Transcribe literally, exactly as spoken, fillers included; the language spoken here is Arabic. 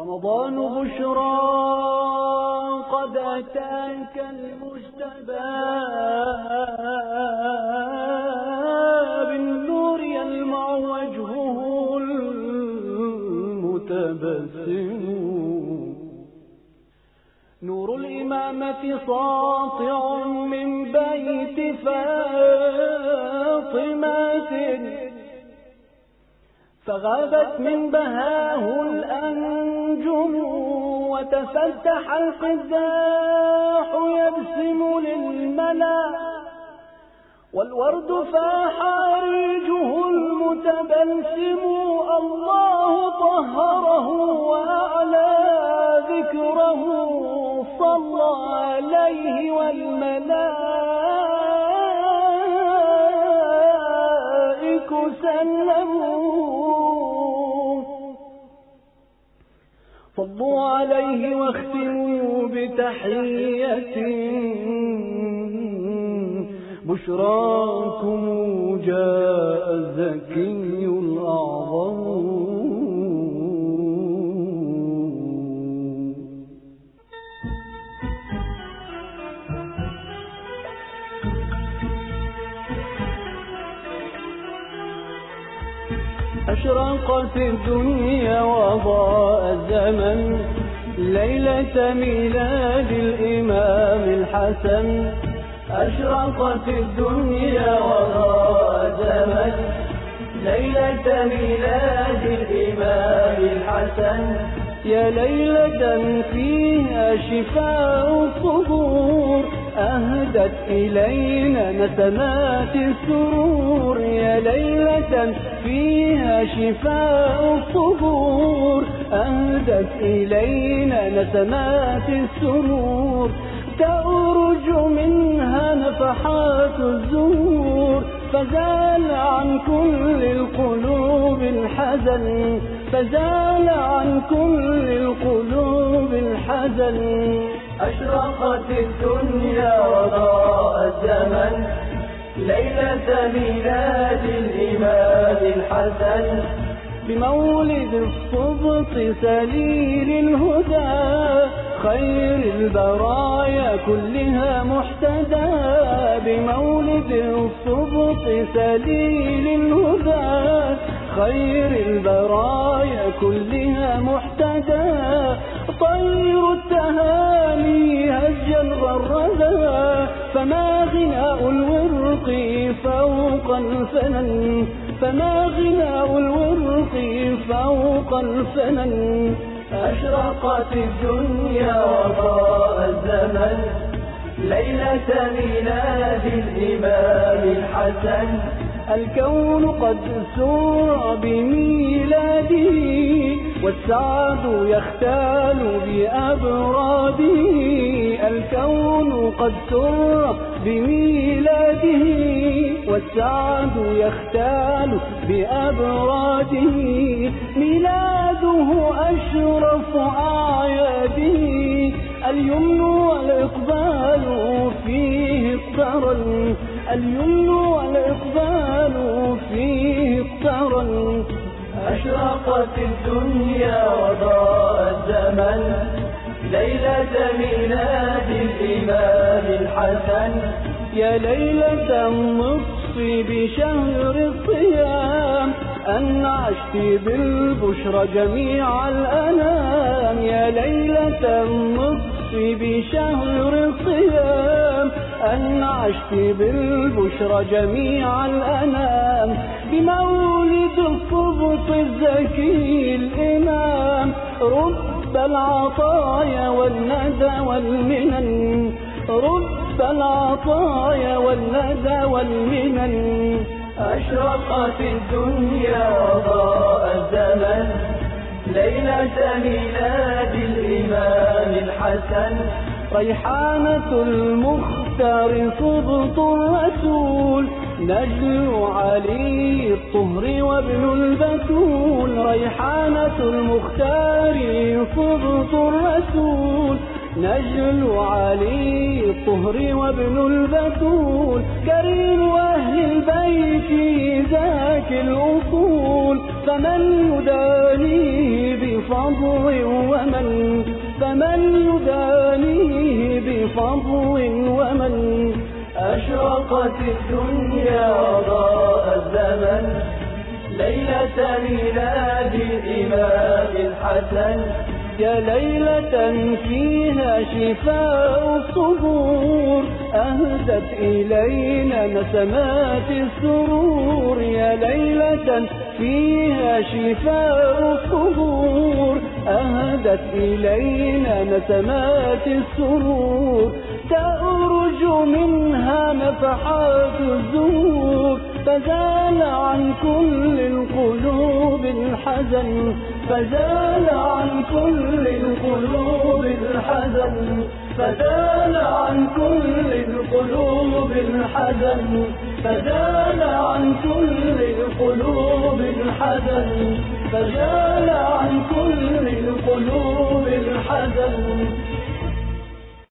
رمضان بشرى قد أتاك المجتبى بالنور يلمع وجهه المتبسم، نور الإمامة ساطع من بيت فاطمة، فغابت من بهاه الأنجم وتفتح القداح يبسم للملا، والورد فاح ريجه المتبلسم، الله طهره وأعلى ذكره، صلى عليه والملائك سلموا، صلوا عليه واختموا بتحية، بشراكم جاء الزكي الأعظم. أشرقت الدنيا وضاء الزمن ليلة ميلاد الإمام الحسن، أشرقت الدنيا وضاء الزمن ليلة ميلاد الإمام الحسن، يا ليلة فيها شفاء الصدور أهدت إلينا نسمات السرور، يا ليلة فيها شفاء الصدور أهدت إلينا نسمات السرور، تأرج منها نفحات الزهور، فزال عن كل القلوب الحزن، فزال عن كل القلوب الحزن، أشرقت الدنيا وضاء الزمن ليلة ميلاد الإمام الحسن، بمولد الصبط سليل الهدى خير البرايا كلها محتدى، بمولد الصبط سليل الهدى خير البرايا كلها محتدى، طير التهاني هج الغردى، فما غناء الورق فوق الفنن، فما غناء الورق فوق الفنن، أشرقت الدنيا وضاء الزمن ليلة ميلاد الإمام الحسن، الكون قد سر بميلاده والسعد يختال بأبراده، الكون قد سر بميلاده والسعد يختال بأبراده، ميلاده أشرف أعياده، اليمن والإقبال فيه اقترن، اليمن والإقبال فيه اقترن، أشرقت الدنيا وضاء الزمن ليلة ميلاد الإمام الحسن، يا ليلة النصف بشهر الصيام أنعشت بالبشرى جميع الأنام، يا ليلة النصف بشهر الصيام أنعشت بالبشرى جميع الأنام، بمولد الصبط الزكي الإمام رب العطايا والندى والمنن، رب العطايا والندى والمنن، أشرقت الدنيا وضاء الزمن ليلة ميلاد الإمام الحسن، ريحانة المختار صبط الرسول نجل علي الطهر وابن البتول، ريحانة المختار صبط الرسول نجل علي الطهر وابن البتول، كريم أهل البيت ذاك الأصول، فمن يدانيه بفضل ومن فمن يدانيه بفضل ومن أشرقت الدنيا وضاء الزمن ليلة ميلاد الإمام الحسن يا ليلة فيها شفاء الصدور أهدت إلينا نسمات السرور يا ليلة فيها شفاء الصدور أهدت إلينا نسمات السرور تأرج منها نفحات الزهور فزال عن كل القلوب الحزن فزال عن كل القلوب الحزن فزال عن كل القلوب الحزن فزال عن كل القلوب الحزن فزال عن كل القلوب